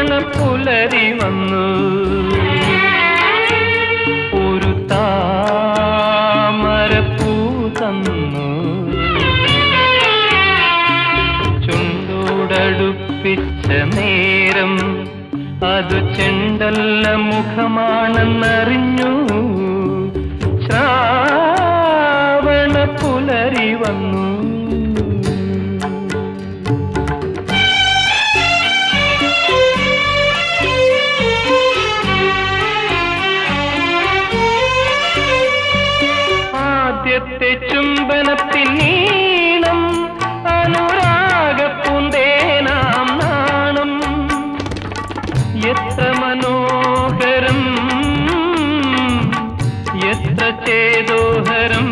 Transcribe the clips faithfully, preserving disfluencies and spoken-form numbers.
പുലരി വന്നു ഒരു താമരപ്പൂ തന്നു ചുണ്ടോടടുപ്പിച്ച നേരം അത് ചെണ്ടല്ല മുഖമാണെന്നറിഞ്ഞു ശ്രാവണ പുലരി വന്നു ആദ്യത്തെ ചുംബനത്തിൻ നീളം അനുരാഗപ്പൂന്തേനാം നാണം എത്ര മനോഹരം എത്ര ചേതോഹരം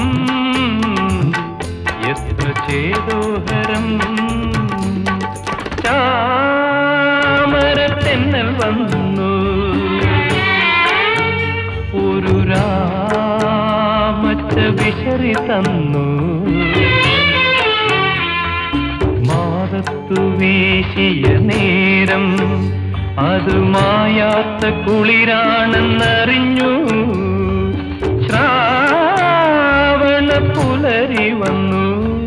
എത്ര ചേതോഹരം ചാമരത്തെന്നൽ വന്നു ഒരു രാമച്ച വിശറി തന്നു മാറത്തു വീശിയ നേരം അത് മായാത്ത കുളിരാണെന്നറിഞ്ഞു ശ്രാവണ പുലരി വന്നു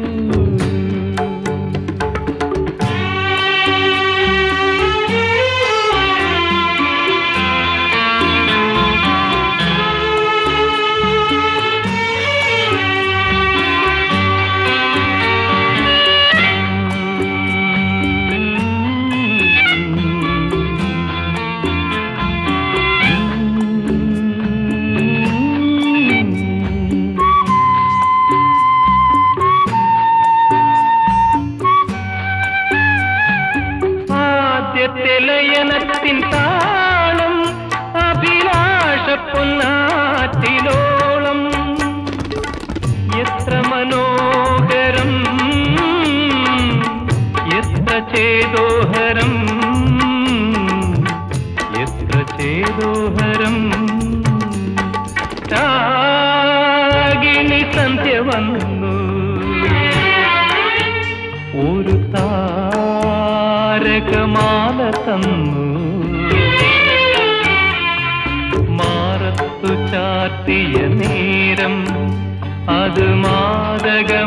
ലയനത്തിൻ താളം അഭിലാഷ പൊന്നാറ്റിലോളം എത്ര മനോഹരം എത്ര ചേതോഹരം എത്ര ചേതോഹരം രാഗിണി സന്ധ്യ വന്നു ഒരു താരകമാല തന്നു മാറത്തു ചാർത്തിയ നേരം അത് മാതക